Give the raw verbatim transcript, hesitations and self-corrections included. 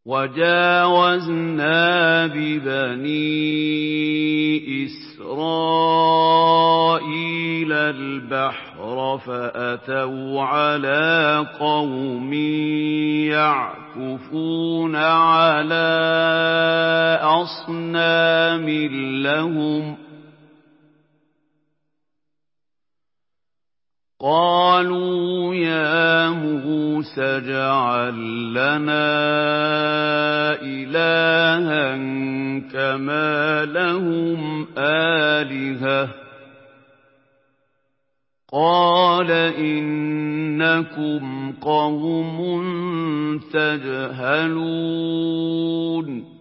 وَجَاوَزْنَا بِبَنِي إِسْرَائِيلَ الْبَحْرَ فَأَتَوْا عَلَىٰ قَوْمٍ يَعْكُفُونَ عَلَىٰ أَصْنَامٍ لَّهُمْ ۚ قَالُوا يَا مُوسَى اجْعَل لَّنَا إِلَٰهًا كَمَا لَهُمْ آلِهَةٌ ۚ قَالَ إِنَّكُمْ قَوْمٌ تَجْهَلُونَ